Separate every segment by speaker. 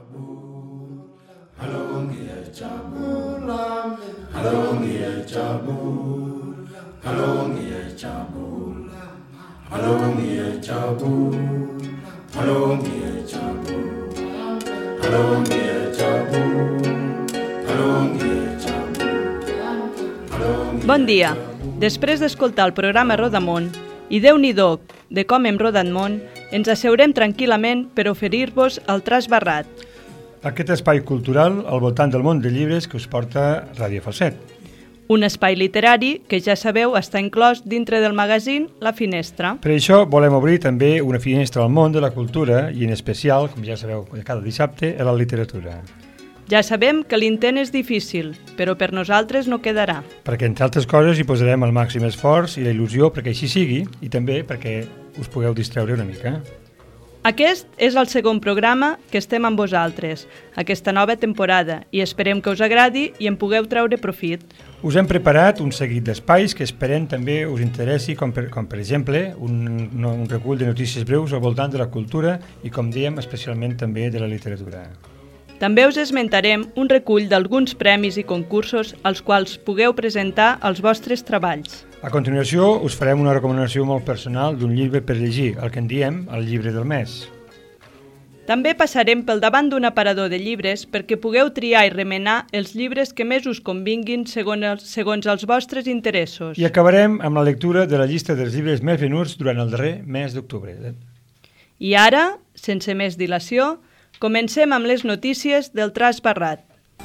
Speaker 1: Bon dia. Després d'escoltar el programa Rodamunt i Déu-n'hi-do de com hem rodat món, ens asseurem tranquil·lament per oferir-vos el Tras Barrat.
Speaker 2: Aquest espai cultural al voltant del món de llibres que us porta Ràdio Falset.
Speaker 1: Un espai literari que, ja sabeu, està inclòs dintre del magazín La Finestra.
Speaker 2: Per això volem obrir també una finestra al món de la cultura i en especial, com ja sabeu, cada dissabte, a la literatura.
Speaker 1: Ja sabem que l'intent és difícil, però per nosaltres no quedarà.
Speaker 2: Perquè, entre altres coses, hi posarem el màxim esforç i la il·lusió perquè així sigui i també perquè us pugueu distreure una mica.
Speaker 1: Aquest és el segon programa que estem amb vosaltres, aquesta nova temporada, i esperem que us agradi i en pugueu treure profit.
Speaker 2: Us hem preparat un seguit d'espais que esperem també us interessi, com per exemple un recull de notícies breus al voltant de la cultura i, com dèiem, especialment també de la literatura.
Speaker 1: També us esmentarem un recull d'alguns premis i concursos als quals pugueu presentar els vostres treballs.
Speaker 2: A continuació, us farem una recomanació molt personal d'un llibre per llegir, el que en diem el llibre del mes.
Speaker 1: També passarem pel davant d'un aparador de llibres perquè pugueu triar i remenar els llibres que més us convinguin segons els vostres interessos.
Speaker 2: I acabarem amb la lectura de la llista dels llibres més venuts durant el darrer mes d'octubre.
Speaker 1: I ara, sense més dilació, comencem amb les notícies del Tras Barrat.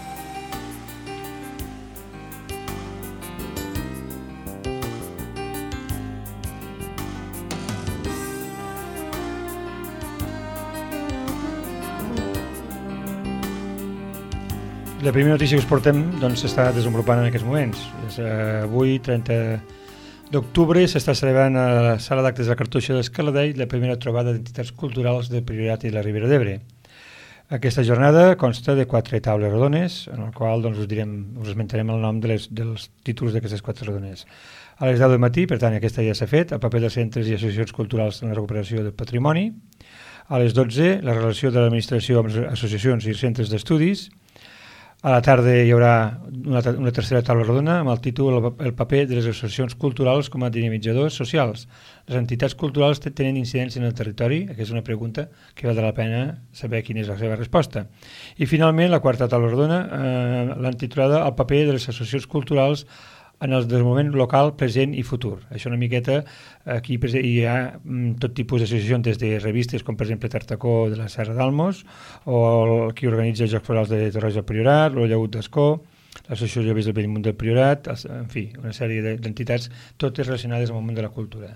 Speaker 2: La primera notícia que us portem s'està desenvolupant en aquests moments. Avui, 30 d'octubre, s'està celebrant a la sala d'actes de la Cartoixa d'Escaladell la primera trobada d'entitats culturals del Priorat i la Ribera d'Ebre. Aquesta jornada consta de 4 taules rodones, en el qual us esmentarem el nom dels títols d'aquestes 4 rodones. A les 10 del matí, per tant, aquesta ja s'ha fet, el paper dels centres i associacions culturals en la recuperació del patrimoni. A les 12, la relació de l'administració amb les associacions i centres d'estudis. A la tarda hi haurà una tercera taula rodona amb el títol El paper de les associacions culturals com a dinamitzadors socials. Les entitats culturals tenen incidència en el territori? Aquesta és una pregunta que valdrà la pena saber quina és la seva resposta. I finalment, la quarta taula rodona l'han titulada El paper de les associacions culturals en el desenvolupament local, present i futur. Això una miqueta, aquí hi ha tot tipus d'associacions, des de revistes com per exemple Tartacó de la Serra d'Almos, o qui organitza els Jocs Florals de Torroja del Priorat, el Llagut d'Ascó, l'Associació Llobers del Bellmunt del Priorat, en fi, una sèrie d'entitats, totes relacionades amb el món de la cultura.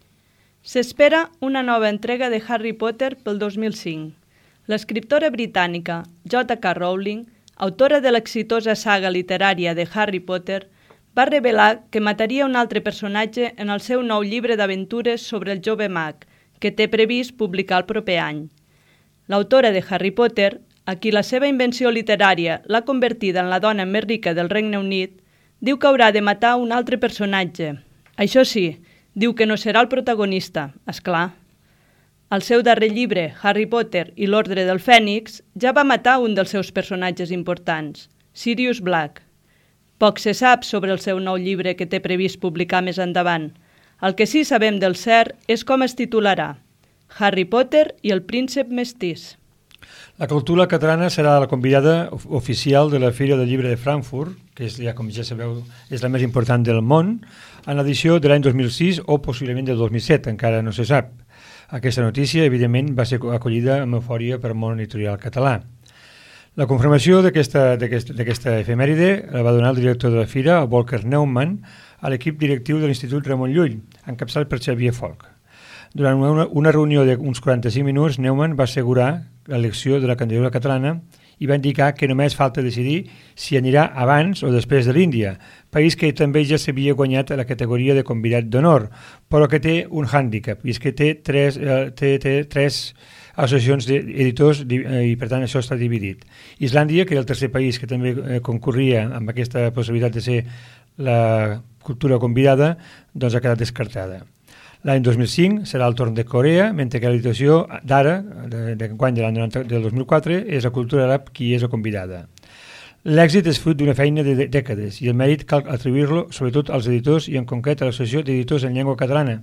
Speaker 1: S'espera una nova entrega de Harry Potter pel 2005. L'escriptora britànica J.K. Rowling, autora de l'exitosa saga literària de Harry Potter, va revelar que mataria un altre personatge en el seu nou llibre d'aventures sobre el jove mag, que té previst publicar el proper any. L'autora de Harry Potter, a qui la seva invenció literària l'ha convertida en la dona més rica del Regne Unit, diu que haurà de matar un altre personatge. Això sí, diu que no serà el protagonista, esclar. Al seu darrer llibre, Harry Potter i l'Ordre del Fènix, ja va matar un dels seus personatges importants, Sirius Black. Poc se sap sobre el seu nou llibre que té previst publicar més endavant. El que sí sabem del cert és com es titularà: Harry Potter i el príncep mestís.
Speaker 2: La cultura catalana serà la convidada oficial de la Fira del Llibre de Frankfurt, que és, com ja sabeu, és la més important del món, en l'edició de l'any 2006 o possiblement del 2007, encara no se sap. Aquesta notícia, evidentment, va ser acollida amb eufòria per món editorial català. La confirmació d'aquesta efemèride la va donar el director de la Fira, el Volker Neumann, a l'equip directiu de l'Institut Ramon Llull, encapçalat per Xavier Folch. Durant una reunió d'uns 45 minuts, Neumann va assegurar l'elecció de la candidatura catalana i va indicar que només falta decidir si anirà abans o després de l'Índia, país que també ja s'havia guanyat a la categoria de convidat d'honor, però que té un hàndicap, i és que té tres associacions d'editors i per tant això està dividit. Islàndia, que era el tercer país que també concorria amb aquesta possibilitat de ser la cultura convidada, doncs ha quedat descartada. L'any 2005 serà el torn de Corea, mentre que l'edició d'ara, d'enguany del 2004, és la cultura àrab qui és la convidada. L'èxit és fruit d'una feina de dècades i el mèrit cal atribuir-lo sobretot als editors i en concret a l'Associació d'Editors en Llengua Catalana.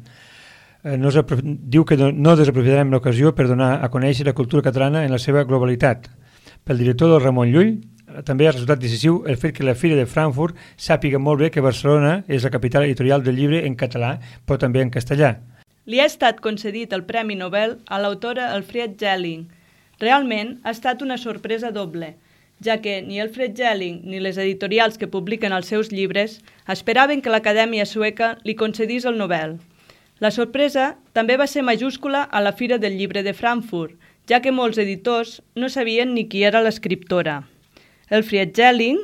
Speaker 2: Diu que no desaprofitarem l'ocasió per donar a conèixer la cultura catalana en la seva globalitat. Pel director del Ramon Llull, també ha resultat decisiu el fet que la Fira de Frankfurt sàpiga molt bé que Barcelona és la capital editorial del llibre en català, però també en castellà.
Speaker 1: Li ha estat concedit el Premi Nobel a l'autora Elfriede Jelinek. Realment ha estat una sorpresa doble, ja que ni Elfriede Jelinek ni les editorials que publiquen els seus llibres esperaven que l'Acadèmia Sueca li concedís el Nobel. La sorpresa també va ser majúscula a la Fira del Llibre de Frankfurt, ja que molts editors no sabien ni qui era l'escriptora. Elfriede Jelinek,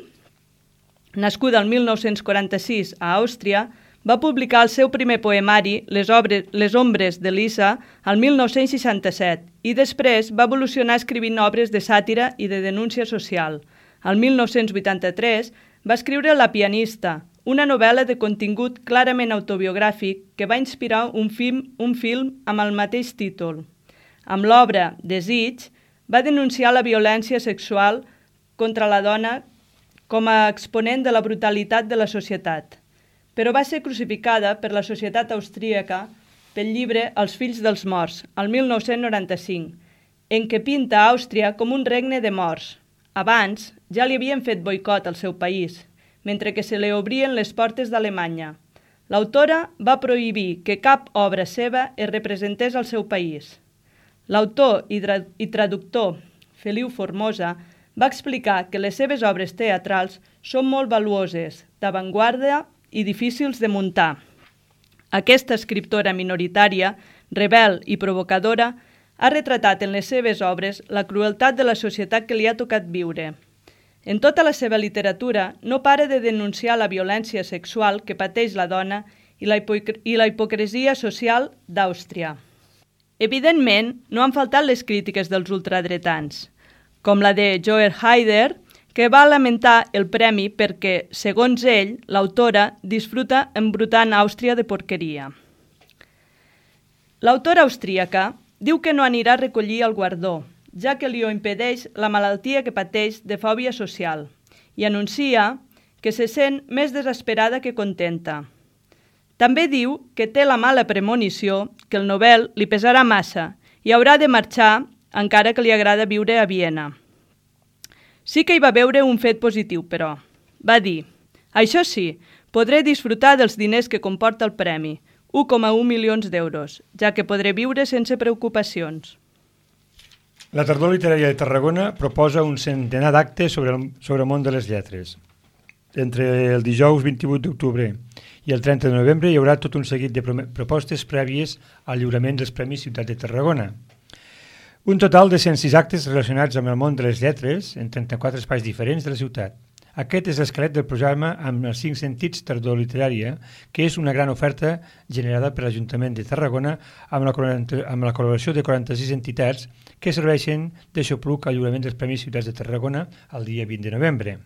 Speaker 1: nascuda el 1946 a Àustria, va publicar el seu primer poemari, Les ombres de Lisa, el 1967 i després va evolucionar escrivint obres de sàtira i de denúncia social. El 1983 va escriure La pianista, una novel·la de contingut clarament autobiogràfic que va inspirar un film amb el mateix títol. Amb l'obra Desig va denunciar la violència sexual contra la dona com a exponent de la brutalitat de la societat, però va ser crucificada per la societat austríaca pel llibre Els fills dels morts, el 1995, en què pinta Àustria com un regne de morts. Abans ja li havien fet boicot al seu país, mentre que se li obrien les portes d'Alemanya. L'autora va prohibir que cap obra seva es representés al seu país. L'autor i traductor Feliu Formosa va explicar que les seves obres teatrals són molt valuoses, d'avantguarda i difícils de muntar. Aquesta escriptora minoritària, rebel i provocadora, ha retratat en les seves obres la crueltat de la societat que li ha tocat viure. En tota la seva literatura no para de denunciar la violència sexual que pateix la dona i la hipocresia social d'Àustria. Evidentment, no han faltat les crítiques dels ultradretans, com la de Joel Haider, que va lamentar el premi perquè, segons ell, l'autora disfruta embrutant Àustria de porqueria. L'autora austríaca diu que no anirà a recollir el guardó, ja que li ho impedeix la malaltia que pateix de fòbia social, i anuncia que se sent més desesperada que contenta. També diu que té la mala premonició que el Nobel li pesarà massa i haurà de marxar encara que li agrada viure a Viena. Sí que hi va veure un fet positiu, però. Va dir, això sí, podré disfrutar dels diners que comporta el premi, 1,1 milions d'euros, ja que podré viure sense preocupacions.
Speaker 2: La Tardor Literària de Tarragona proposa un centenar d'actes sobre el món de les lletres. Entre el dijous 28 d'octubre i el 30 de novembre hi haurà tot un seguit de propostes prèvies al lliurament dels Premis Ciutat de Tarragona. Un total de 106 actes relacionats amb el món de les lletres en 34 espais diferents de la ciutat. Aquest és l'esquelet del programa amb els 5 sentits Tardor Literària, que és una gran oferta generada per l'Ajuntament de Tarragona amb la col·laboració de 46 entitats que serveixen de xopluc al lliurament dels Premis Ciutats de Tarragona el dia 20 de novembre.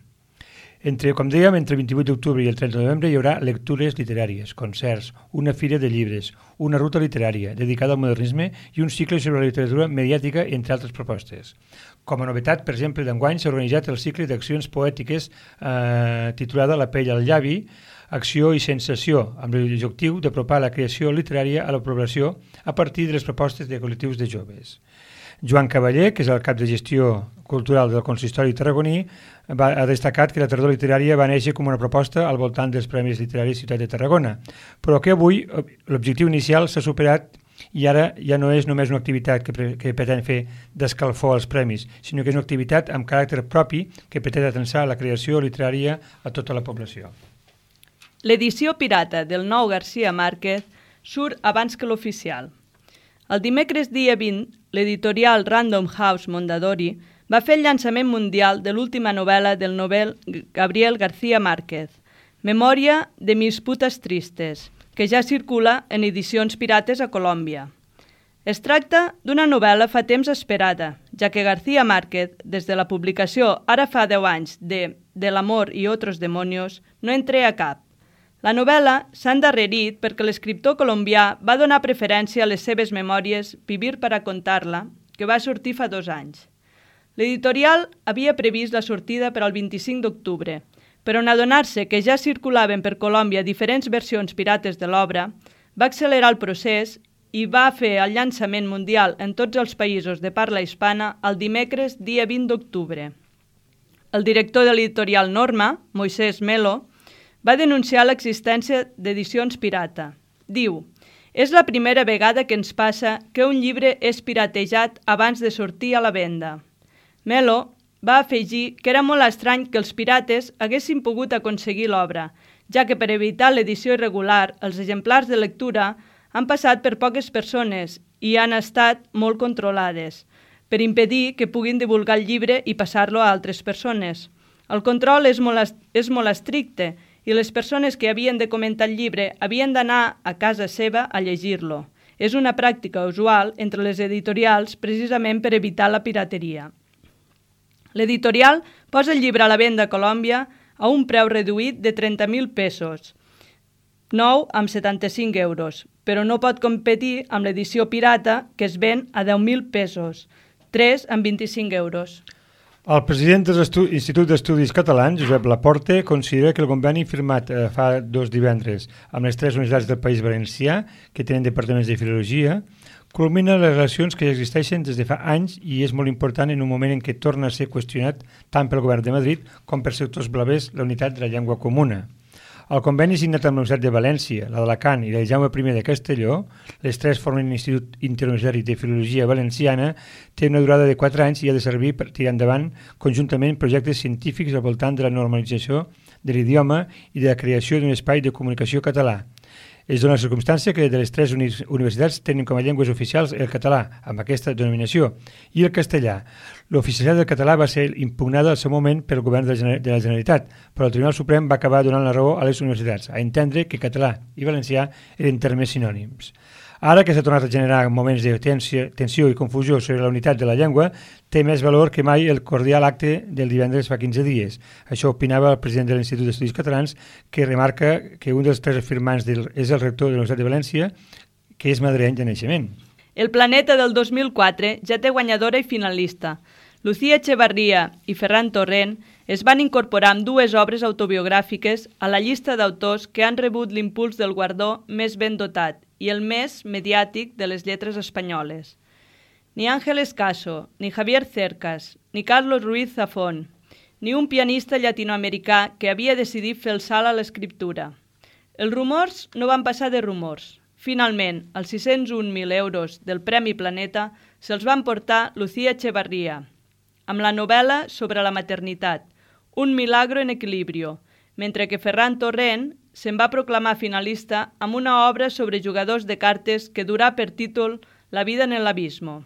Speaker 2: Com dèiem, entre el 28 d'octubre i el 30 de novembre hi haurà lectures literàries, concerts, una fira de llibres, una ruta literària dedicada al modernisme i un cicle sobre la literatura mediàtica, entre altres propostes. Com a novetat, per exemple, d'enguany s'ha organitzat el cicle d'accions poètiques titulada La pell al llavi, acció i sensació, amb l'objectiu d'apropar la creació literària a la població a partir de les propostes de col·lectius de joves. Joan Cavaller, que és el cap de gestió cultural del Consistori tarragoní, ha destacat que la Tardor Literària va néixer com una proposta al voltant dels Premis Literaris Ciutat de Tarragona, però que avui l'objectiu inicial s'ha superat i ara ja no és només una activitat que pretén fer d'escalfor als premis, sinó que és una activitat amb caràcter propi que pretén atensar la creació literària a tota la població.
Speaker 1: L'edició pirata del nou García Márquez surt abans que l'oficial. El dimecres dia 20, l'editorial Random House Mondadori va fer el llançament mundial de l'última novel·la del Nobel Gabriel García Márquez, Memòria de mis putas tristes, que ja circula en edicions pirates a Colòmbia. Es tracta d'una novel·la fa temps esperada, ja que García Márquez, des de la publicació ara fa 10 anys de l'amor i otros demonios, no en treia cap. La novel·la s'ha endarrerit perquè l'escriptor colombià va donar preferència a les seves memòries Vivir para contarla, que va sortir fa 2 anys. L'editorial havia previst la sortida per al 25 d'octubre, però en adonar-se que ja circulaven per Colòmbia diferents versions pirates de l'obra, va accelerar el procés i va fer el llançament mundial en tots els països de parla hispana el dimecres, dia 20 d'octubre. El director de l'editorial Norma, Moisés Melo, va denunciar l'existència d'edicions pirata. Diu: «És la primera vegada que ens passa que un llibre és piratejat abans de sortir a la venda». Melo va afegir que era molt estrany que els pirates haguessin pogut aconseguir l'obra, ja que per evitar l'edició irregular, els exemplars de lectura han passat per poques persones i han estat molt controlades, per impedir que puguin divulgar el llibre i passar-lo a altres persones. El control és molt estricte i les persones que havien de comentar el llibre havien d'anar a casa seva a llegir-lo. És una pràctica usual entre les editorials precisament per evitar la pirateria. L'editorial posa el llibre a la venda a Colòmbia a un preu reduït de 30.000 pesos, nou amb 75 euros, però no pot competir amb l'edició pirata que es ven a 10.000 pesos, 3 amb 25 euros.
Speaker 2: El president de l'Institut d'Estudis Catalans, Josep Laporte, considera que el conveni firmat fa 2 divendres amb les 3 universitats del País Valencià, que tenen departaments de filologia, culmina les relacions que ja existeixen des de fa anys i és molt important en un moment en què torna a ser qüestionat tant pel govern de Madrid com per sectors blavers la unitat de la llengua comuna. El conveni signat amb la Universitat de València, la d'Alacant i la Jaume I de Castelló, les 3 formen l'Institut Interuniversitari de Filologia Valenciana, té una durada de 4 anys i ha de servir per tirar endavant conjuntament projectes científics al voltant de la normalització de l'idioma i de la creació d'un espai de comunicació català. Es dona la circumstància que de les 3 universitats tenen com a llengües oficials el català, amb aquesta denominació, i el castellà. L'oficialitat del català va ser impugnada al seu moment pel govern de la Generalitat, però el Tribunal Suprem va acabar donant la raó a les universitats, a entendre que català i valencià eren termes sinònims. Ara que s'ha tornat a generar moments de tensió i confusió sobre la unitat de la llengua, té més valor que mai el cordial acte del divendres fa 15 dies. Això opinava el president de l'Institut d'Estudis Catalans, que remarca que un dels 3 firmants és el rector de la Universitat de València, que és madrileny de naixement.
Speaker 1: El Planeta del 2004 ja té guanyadora i finalista. Lucía Echevarría i Ferran Torrent es van incorporar amb 2 obres autobiogràfiques a la llista d'autors que han rebut l'impuls del guardó més ben dotat i el més mediàtic de les lletres espanyoles. Ni Ángeles Caso, ni Javier Cercas, ni Carlos Ruiz Zafón, ni un pianista llatinoamericà que havia decidit fer el salt a l'escriptura. Els rumors no van passar de rumors. Finalment, els 601.000 euros del Premi Planeta se'ls van portar Lucía Echevarría, amb la novel·la sobre la maternitat, Un milagro en equilibrio, mentre que Ferran Torrent se'n va proclamar finalista amb una obra sobre jugadors de cartes que durà per títol La vida en el abismo.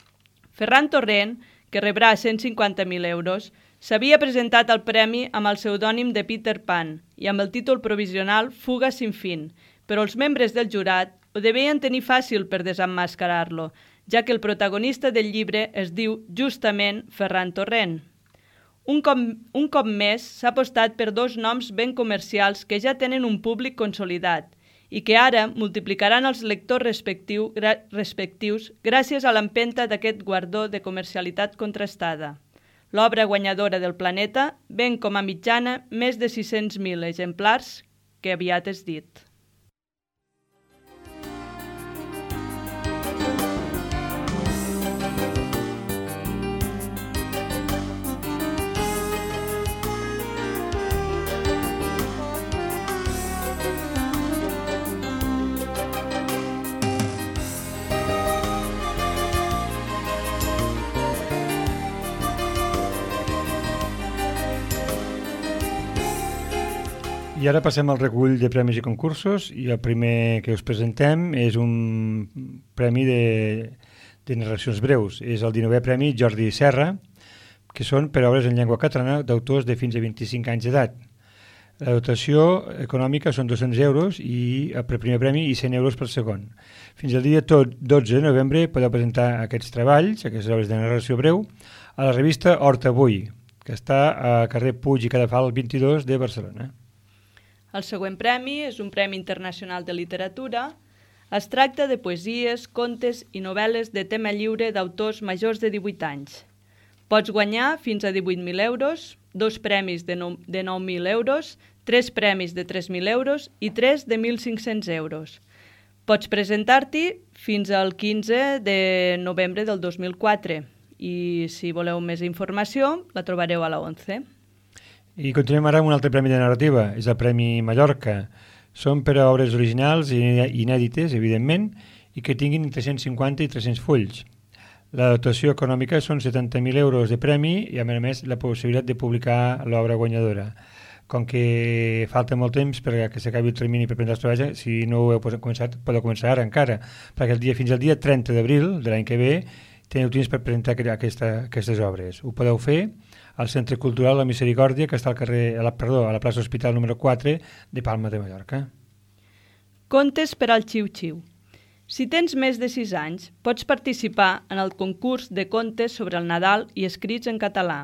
Speaker 1: Ferran Torrent, que rebrà 150.000 euros, s'havia presentat al premi amb el pseudònim de Peter Pan i amb el títol provisional Fuga sin fin, però els membres del jurat ho devien tenir fàcil per desemmascarar-lo, ja que el protagonista del llibre es diu justament Ferran Torrent. Un cop més s'ha apostat per 2 noms ben comercials que ja tenen un públic consolidat i que ara multiplicaran els lectors respectius gràcies a l'empenta d'aquest guardó de comercialitat contrastada. L'obra guanyadora del Planeta ven com a mitjana més de 600.000 exemplars, que aviat és dit.
Speaker 2: I ara passem al recull de premis i concursos i el primer que us presentem és un premi de narracions breus. És el 19è Premi Jordi Serra, que són per obres en llengua catalana d'autors de fins a 25 anys d'edat. La dotació econòmica són 200 euros per primer premi i 100 euros per segon. Fins al dia 12 de novembre podeu presentar aquests treballs, aquestes obres de narració breu, a la revista Hort Avui, que està a carrer Puig i Cadafal 22 de Barcelona.
Speaker 1: El següent premi és un Premi Internacional de Literatura. Es tracta de poesies, contes i novel·les de tema lliure d'autors majors de 18 anys. Pots guanyar fins a 18.000 euros, 2 premis de 9.000 euros, 3 premis de 3.000 euros i 3 de 1.500 euros. Pots presentar-t'hi fins al 15 de novembre del 2004 i si voleu més informació la trobareu a la 11.
Speaker 2: I continuem ara amb un altre premi de narrativa, és el Premi Mallorca. Són per a obres originals i inèdites, evidentment, i que tinguin entre 150 i 300 fulls. La dotació econòmica són 70.000 euros de premi i, a més, la possibilitat de publicar l'obra guanyadora. Com que falta molt temps perquè s'acabi el termini per prendre els treballs, si no ho heu començat, podeu començar ara encara, perquè fins al dia 30 d'abril de l'any que ve teniu temps per presentar aquestes obres. Ho podeu fer al Centre Cultural La Misericòrdia, que està a la plaça Hospital número 4 de Palma de Mallorca.
Speaker 1: Contes per al xiu-xiu. Si tens més de 6 anys, pots participar en el concurs de contes sobre el Nadal i escrits en català.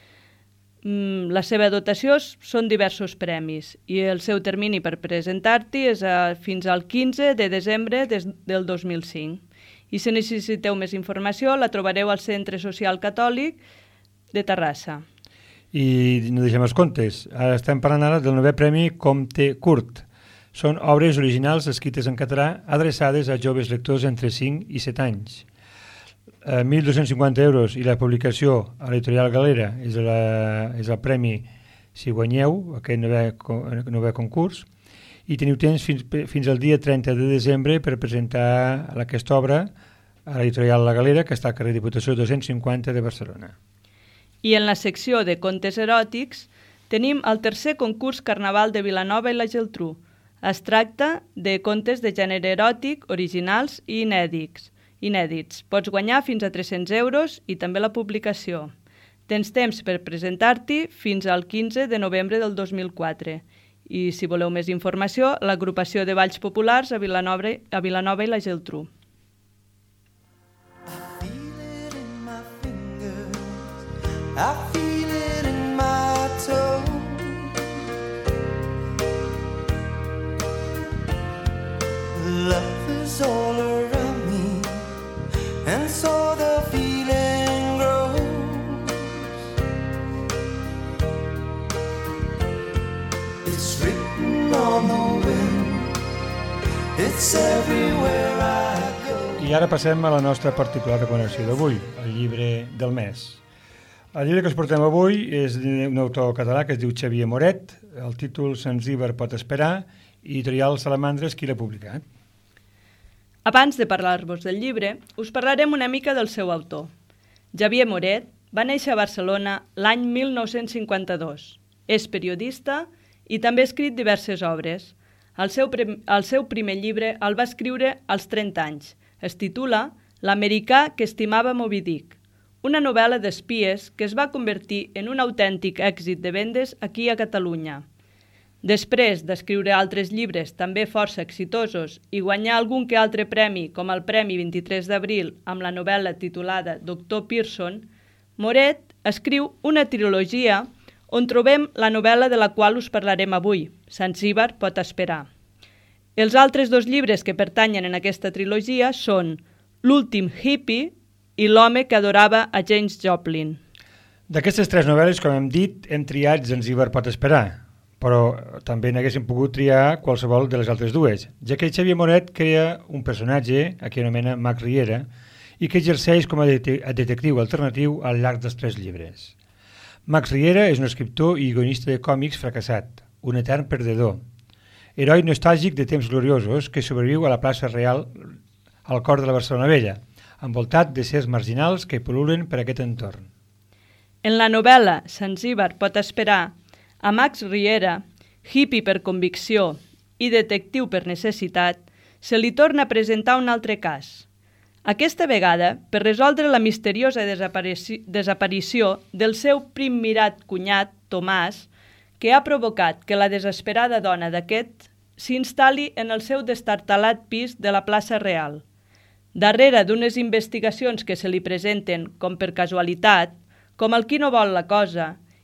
Speaker 1: La seva dotació són diversos premis i el seu termini per presentar-t'hi és fins al 15 de desembre del 2005. I si necessiteu més informació la trobareu al Centre Social Catòlic de Terrassa.
Speaker 2: I no deixem els contes. Estem parlant ara del 9è Premi Comte Curt. Són obres originals escrites en català adreçades a joves lectors entre 5 i 7 anys. 1.250 euros i la publicació a l'editorial Galera és el premi si guanyeu aquest 9è concurs i teniu temps fins al dia 30 de desembre per presentar aquesta obra a l'editorial La Galera, que està al carrer Diputació 250 de Barcelona.
Speaker 1: I en la secció de contes eròtics tenim el tercer concurs Carnaval de Vilanova i la Geltrú. Es tracta de contes de gènere eròtic, originals i inèdits. Pots guanyar fins a 300 euros i també la publicació. Tens temps per presentar-t'hi fins al 15 de novembre del 2004. I si voleu més informació, l'agrupació de balls populars a Vilanova i la Geltrú.
Speaker 3: I feel it in my toe. Love is all around me, and so the feeling grows. It's written on the wind, it's everywhere I go.
Speaker 2: I ara passem a la nostra particular recomanació d'avui, el llibre del mes. El llibre que us portem avui és d'un autor català que es diu Xavier Moret, el títol Zanzíbar pot esperar, i editorial Salamandres qui l'ha publicat.
Speaker 1: Abans de parlar-vos del llibre, us parlarem una mica del seu autor. Xavier Moret va néixer a Barcelona l'any 1952. És periodista i també ha escrit diverses obres. El seu primer llibre el va escriure als 30 anys. Es titula L'americà que estimava Moby Dick, una novel·la d'espies que es va convertir en un autèntic èxit de vendes aquí a Catalunya. Després d'escriure altres llibres també força exitosos i guanyar algun que altre premi, com el Premi 23 d'abril amb la novel·la titulada Doctor Pearson, Moret escriu una trilogia on trobem la novel·la de la qual us parlarem avui, Zanzíbar pot esperar. Els altres 2 llibres que pertanyen en aquesta trilogia són L'últim hippie i L'home que adorava a James Joplin.
Speaker 2: D'aquestes 3 novel·les, com hem dit, hem triat Zanzíbar pot esperar, però també n'haguéssim pogut triar qualsevol de les altres 2, ja que Xavier Moret crea un personatge, a qui anomena Max Riera, i que exerceix com a detectiu alternatiu al llarg dels 3 llibres. Max Riera és un escriptor i guionista de còmics fracassat, un etern perdedor, heroi nostàlgic de temps gloriosos que sobreviu a la plaça Real al cor de la Barcelona Vella, envoltat de sers marginals que pol·lulen per aquest entorn.
Speaker 1: En la novel·la Zanzíbar pot esperar, a Max Riera, hippie per convicció i detectiu per necessitat, se li torna a presentar un altre cas. Aquesta vegada, per resoldre la misteriosa desaparició del seu primmirat cunyat, Tomàs, que ha provocat que la desesperada dona d'aquest s'instal·li en el seu destartalat pis de la plaça Real. Darrere d'unes investigacions que se li presenten com per casualitat, com el qui no vol la cosa,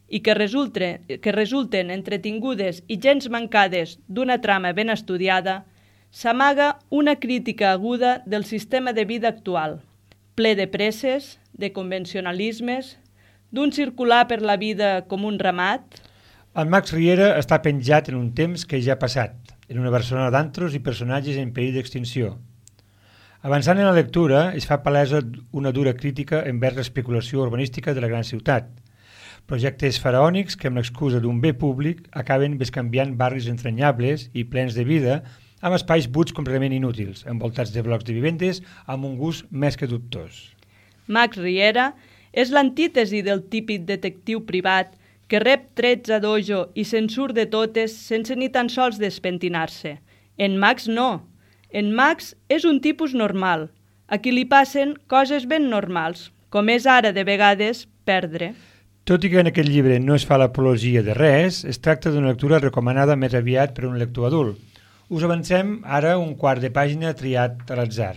Speaker 1: i que resulten entretingudes i gens mancades d'una trama ben estudiada, s'amaga una crítica aguda del sistema de vida actual, ple de presses, de convencionalismes, d'un circular per la vida com un ramat.
Speaker 2: El Max Riera està penjat en un temps que ja ha passat, en una Barcelona d'antros i personatges en perill d'extinció. Avançant en la lectura, es fa palesa una dura crítica envers l'especulació urbanística de la gran ciutat. Projectes faraònics que, amb l'excusa d'un bé públic, acaben bescanviant barris entranyables i plens de vida amb espais buits completament inútils, envoltats de blocs de vivendes amb un gust més que dubtós.
Speaker 1: Max Riera és l'antítesi del típic detectiu privat que rep trets a dojo i se'n surt de totes sense ni tan sols despentinar-se. En Max no. En Max és un tipus normal, a qui li passen coses ben normals, com és ara de vegades perdre.
Speaker 2: Tot i que en aquest llibre no es fa l'apologia de res, es tracta d'una lectura recomanada més aviat per un lector adult. Us avancem ara un quart de pàgina triat a l'atzar.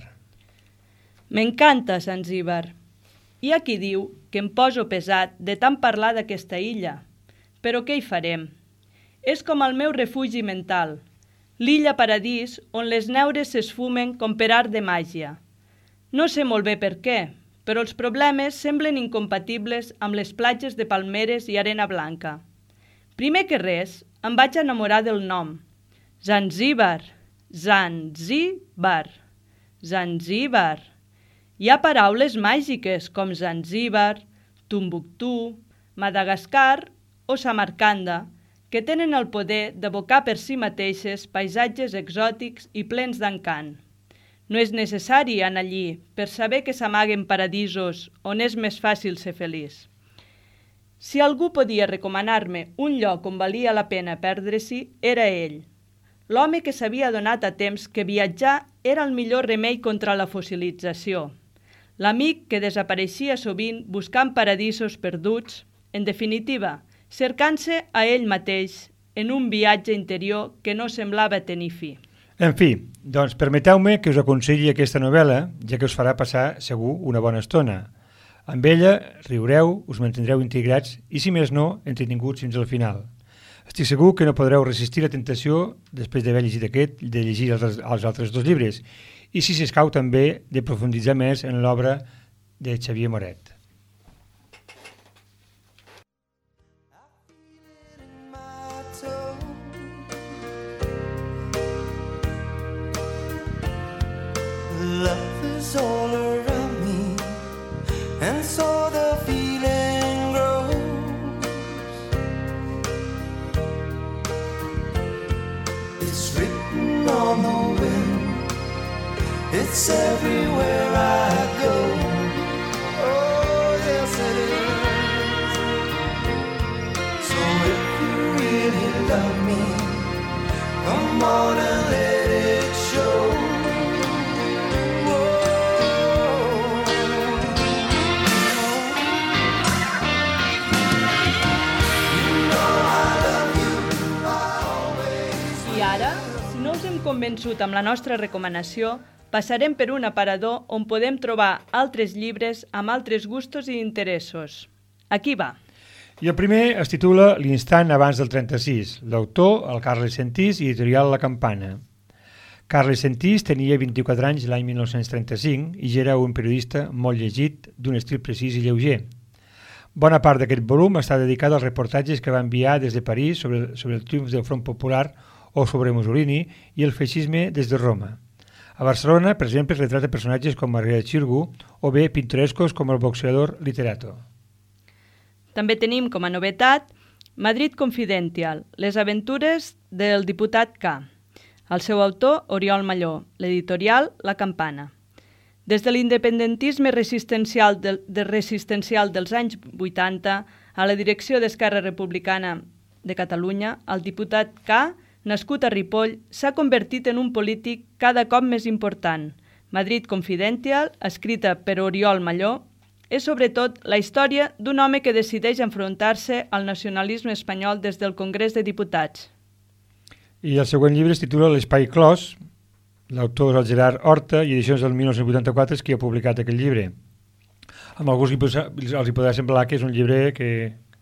Speaker 1: M'encanta Zanzíbar. Hi ha qui diu que em poso pesat de tant parlar d'aquesta illa. Però què hi farem? És com el meu refugi mental, l'illa paradís on les neures s'esfumen com per art de màgia. No sé molt bé per què, però els problemes semblen incompatibles amb les platges de palmeres i arena blanca. Primer que res, em vaig enamorar del nom. Zanzíbar, Zanzíbar, Zanzíbar. Hi ha paraules màgiques com Zanzíbar, Tombuctú, Madagascar o Samarcanda, que tenen el poder d'evocar per si mateixes paisatges exòtics i plens d'encant. No és necessari anar allí per saber que s'amaguen paradisos on és més fàcil ser feliç. Si algú podia recomanar-me un lloc on valia la pena perdre-s'hi, era ell. L'home que s'havia donat a temps que viatjar era el millor remei contra la fossilització. L'amic que desapareixia sovint buscant paradisos perduts, en definitiva, cercant-se a ell mateix en un viatge interior que no semblava tenir fi.
Speaker 2: En fi, doncs permeteu-me que us aconselli aquesta novel·la, ja que us farà passar segur una bona estona. Amb ella riureu, us mantindreu integrats i, si més no, entretinguts fins al final. Estic segur que no podreu resistir la tentació, després d'haver llegit aquest, de llegir els altres dos llibres, i si s'escau també de profunditzar més en l'obra de Xavier Moret.
Speaker 3: Love is all around me, and so the feeling grows. It's written on the wind, it's everywhere I go. Oh, yes it is. So if you really love me, come on and let it show.
Speaker 1: Convençut amb la nostra recomanació, passarem per un aparador on podem trobar altres llibres amb altres gustos i interessos. Aquí va.
Speaker 2: I el primer es titula L'instant abans del 36. L'autor, el Carles Sentís, i editorial La Campana. Carles Sentís tenia 24 anys l'any 1935 i ja era un periodista molt llegit, d'un estil precís i lleuger. Bona part d'aquest volum està dedicat als reportatges que va enviar des de París sobre el triomf del Front Popular o sobre Mussolini i el feixisme des de Roma. A Barcelona, per exemple, retrata personatges com Margarida Xirgu o bé pintorescos com el boxeador Literato.
Speaker 1: També tenim com a novetat Madrid Confidential, les aventures del diputat K. El seu autor, Oriol Malló, l'editorial La Campana. Des de l'independentisme resistencial dels anys 80 a la direcció d'Esquerra Republicana de Catalunya, el diputat K, nascut a Ripoll, s'ha convertit en un polític cada cop més important. Madrid Confidential, escrita per Oriol Malló, és sobretot la història d'un home que decideix enfrontar-se al nacionalisme espanyol des del Congrés de Diputats.
Speaker 2: I el següent llibre es titula L'Espai Clos. L'autor és el Gerard Horta i Edicions del 1984 és qui ha publicat aquest llibre. Amb alguns els hi podrà semblar que és un llibre que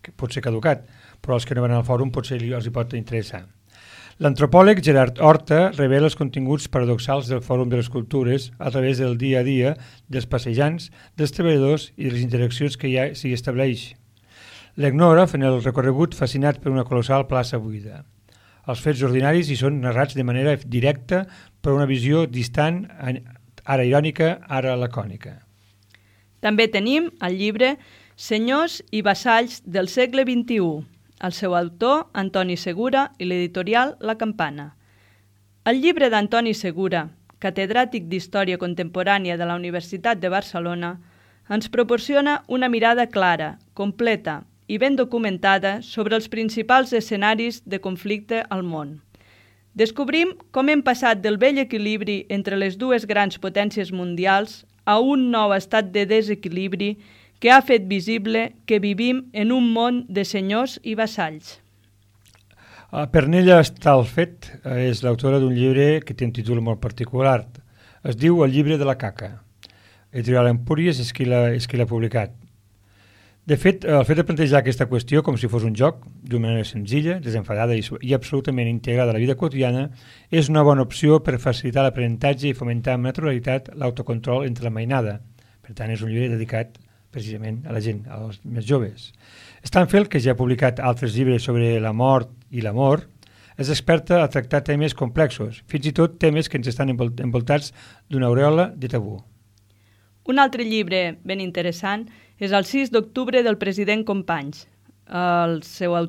Speaker 2: que pot ser caducat, però els que no van al fòrum potser els hi pot interessar. L'antropòleg Gerard Horta revela els continguts paradoxals del Fòrum de les Cultures a través del dia a dia dels passejants, dels treballadors i de les interaccions que s'hi estableix. L'etnògraf en el recorregut fascinat per una colossal plaça buida. Els fets ordinaris hi són narrats de manera directa per una visió distant, ara irònica, ara lacònica.
Speaker 1: També tenim el llibre Senyors i vassalls del segle XXI, el seu autor, Antoni Segura, i l'editorial La Campana. El llibre d'Antoni Segura, catedràtic d'Història Contemporània de la Universitat de Barcelona, ens proporciona una mirada clara, completa i ben documentada sobre els principals escenaris de conflicte al món. Descobrim com hem passat del vell equilibri entre les dues grans potències mundials a un nou estat de desequilibri que ha fet visible que vivim en un món de senyors i vassalls.
Speaker 2: Pernilla Stalfet és l'autora d'un llibre que té un títol molt particular. Es diu El llibre de la caca. Editorial Empúries és qui l'ha publicat. De fet, el fet de plantejar aquesta qüestió com si fos un joc, d'una manera senzilla, desenfadada i absolutament integrada a la vida quotidiana, és una bona opció per facilitar l'aprenentatge i fomentar amb naturalitat l'autocontrol entre la mainada. Per tant, és un llibre dedicat precisament a la gent, als més joves. Stanfield, que ja ha publicat altres llibres sobre la mort i l'amor, és experta a tractar temes complexos, fins i tot temes que ens estan envoltats d'una aureola de tabú.
Speaker 1: Un altre llibre ben interessant és el 6 d'octubre del president Companys. Els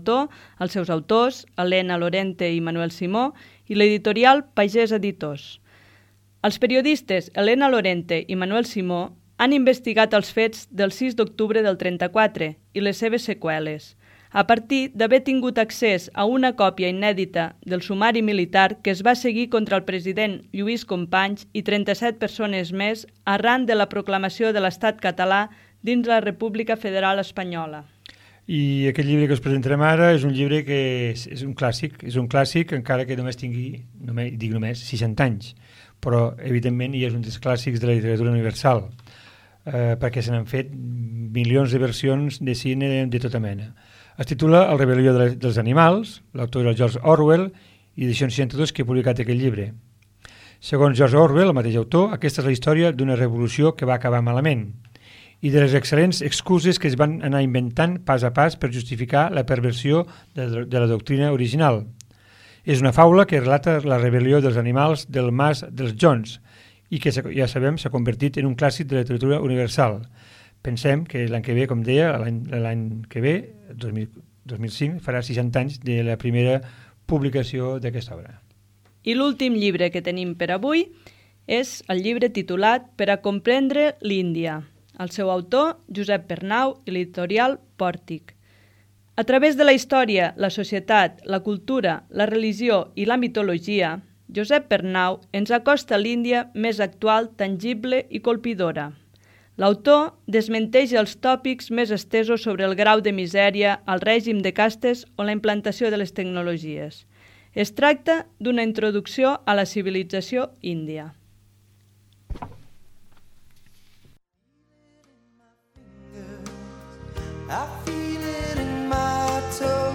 Speaker 1: seus autors, Elena Lorente i Manuel Simó, i l'editorial Pagès Editors. Els periodistes Elena Lorente i Manuel Simó han investigat els fets del 6 d'octubre del 34 i les seves seqüeles, a partir d'haver tingut accés a una còpia inèdita del sumari militar que es va seguir contra el president Lluís Companys i 37 persones més arran de la proclamació de l'Estat català dins la República Federal Espanyola.
Speaker 2: I aquest llibre que us presentarem ara és un llibre que és un clàssic encara que només tingui, només 60 anys, però evidentment hi és un dels clàssics de la literatura universal, perquè se n'han fet milions de versions de cine de tota mena. Es titula El rebel·lió dels animals, l'autor és el George Orwell, i edició 62 que ha publicat aquest llibre. Segons George Orwell, el mateix autor, aquesta és la història d'una revolució que va acabar malament i de les excel·lents excuses que es van anar inventant pas a pas per justificar la perversió de la doctrina original. És una faula que relata la rebel·lió dels animals del mas dels Jones i que, ja sabem, s'ha convertit en un clàssic de la literatura universal. Pensem que l'any que ve, com deia, l'any que ve, 2005, farà 60 anys de la primera publicació d'aquesta obra.
Speaker 1: I l'últim llibre que tenim per avui és el llibre titulat Per a comprendre l'Índia. El seu autor, Josep Pernau, i l'editorial Pòrtic. A través de la història, la societat, la cultura, la religió i la mitologia, Josep Pernau ens acosta a l'Índia més actual, tangible i colpidora. L'autor desmenteix els tòpics més estesos sobre el grau de misèria, el règim de castes o la implantació de les tecnologies. Es tracta d'una introducció a la civilització índia.
Speaker 3: I feel it in my toe.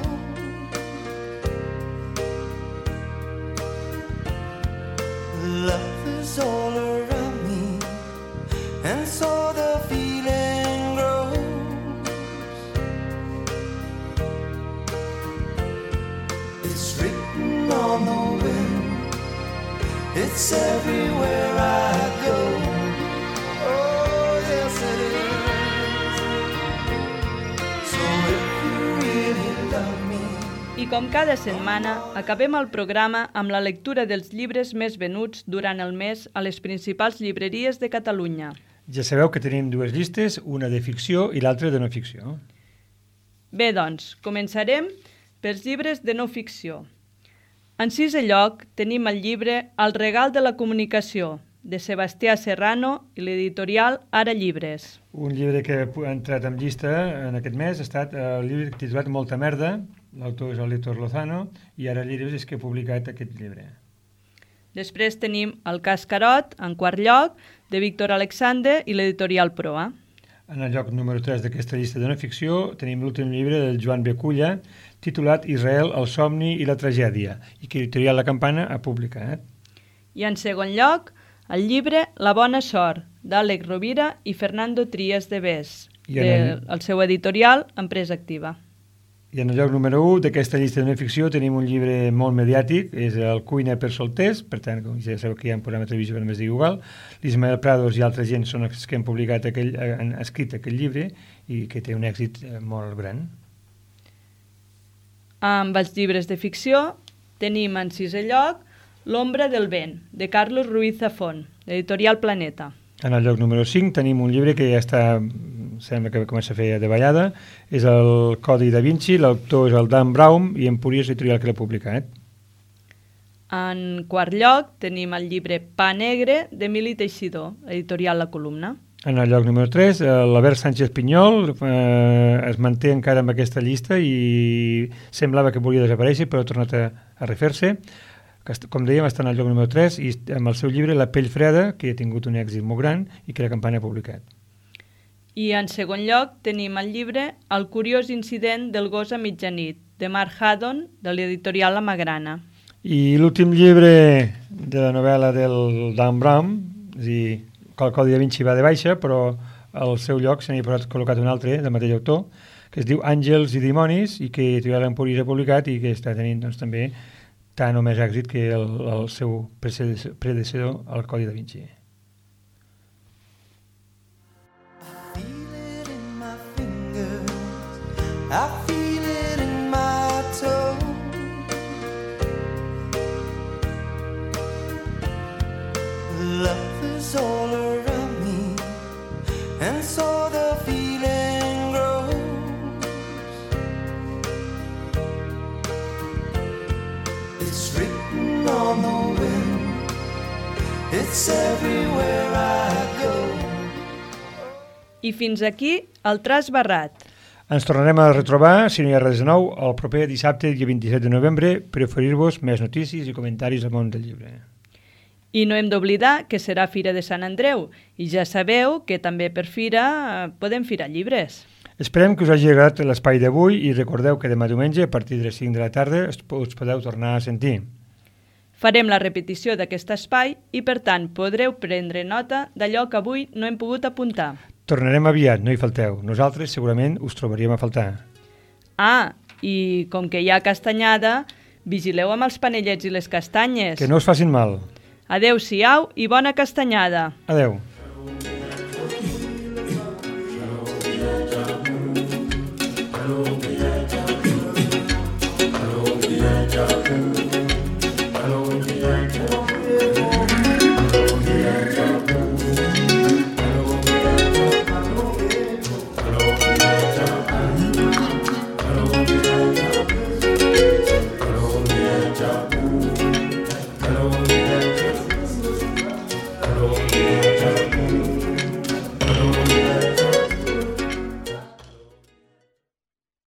Speaker 3: Love is all around me, and so the feeling grows. It's written on the wind, it's everywhere I go. Oh, yes it is. So if you really love me.
Speaker 1: I com cada setmana, acabem el programa amb la lectura dels llibres més venuts durant el mes a les principals llibreries de Catalunya.
Speaker 2: Ja sabeu que tenim dues llistes, una de ficció i l'altra de no ficció.
Speaker 1: Bé, doncs, començarem pels llibres de no ficció. En sisè lloc tenim el llibre El regal de la comunicació, de Sebastià Serrano i l'editorial Ara Llibres.
Speaker 2: Un llibre que ha entrat en llista en aquest mes ha estat el llibre titulat Molta merda, l'autor és el Héctor Lozano, i Ara Llibres és que ha publicat aquest llibre.
Speaker 1: Després tenim El Cascarot, en quart lloc, de Víctor Alexander i l'editorial Proa.
Speaker 2: En el lloc número 3 d'aquesta llista de no ficció tenim l'últim llibre del Joan Beculla, titulat Israel, el somni i la tragèdia, i que Editorial La Campana ha publicat.
Speaker 1: I en segon lloc, el llibre La bona sort, d'Àlex Rovira i Fernando Trías de Bes, del seu editorial Empresa Activa.
Speaker 2: I en el lloc número 1 d'aquesta llista de no ficció tenim un llibre molt mediàtic, és el Cuina per solters, per tant, com ja sabeu que hi ha un programa de televisió que només diu igual, l'Ismael Prados i altra gent són els que han publicat han escrit aquell llibre i que té un èxit molt gran.
Speaker 1: Amb els llibres de ficció tenim en sisè lloc L'ombra del vent, de Carlos Ruiz Zafón, d'Editorial Planeta.
Speaker 2: En el lloc número 5 tenim un llibre que ja està, sembla que comença a fer de ballada, és el Codi da Vinci, l'autor és el Dan Brown i Empúries Editorial que l'ha publicat.
Speaker 1: En quart lloc tenim el llibre Pa Negre, d'Emili Teixidor, Editorial La Columna.
Speaker 2: En el lloc número 3, l'Albert Sánchez Pinyol es manté encara amb aquesta llista i semblava que volia desaparèixer, però ha tornat a refer-se. Com dèiem, està en el lloc número 3 i amb el seu llibre La pell freda, que ha tingut un èxit molt gran i que la Campana ha publicat.
Speaker 1: I en segon lloc tenim el llibre El curiós incident del gos a mitjanit, de Mark Haddon, de l'editorial La Magrana.
Speaker 2: I l'últim llibre de la novel·la del Dan Brown, és a dir, el Codi da Vinci va de baixa, però al seu lloc se n'hi ha col·locat un altre, del mateix autor, que es diu Àngels i dimonis i que Editorial Empúries ha publicat i que està tenint doncs, també tant o més èxit que el seu predecessor, el Codi da Vinci.
Speaker 3: I feel it in my toe. Love is all around me, and so the feeling grows. It's written on the wind, it's everywhere I go.
Speaker 1: I fins aquí el tras barrat.
Speaker 2: Ens tornarem a retrobar, si no hi ha res de nou, el proper dissabte, dia 27 de novembre, per oferir-vos més notícies i comentaris al món del llibre.
Speaker 1: I no hem d'oblidar que serà Fira de Sant Andreu, i ja sabeu que també per Fira podem firar llibres.
Speaker 2: Esperem que us hagi agradat l'espai d'avui i recordeu que demà diumenge, a partir de les 5 de la tarda, us podeu tornar a sentir.
Speaker 1: Farem la repetició d'aquest espai i, per tant, podreu prendre nota d'allò que avui no hem pogut apuntar.
Speaker 2: Tornarem aviat, no hi falteu. Nosaltres segurament us trobaríem a faltar.
Speaker 1: Ah, i com que hi ha castanyada, vigileu amb els panellets i les castanyes.
Speaker 2: Que no us facin mal.
Speaker 1: Adeu-siau i bona castanyada.
Speaker 2: Adeu.
Speaker 3: Hello.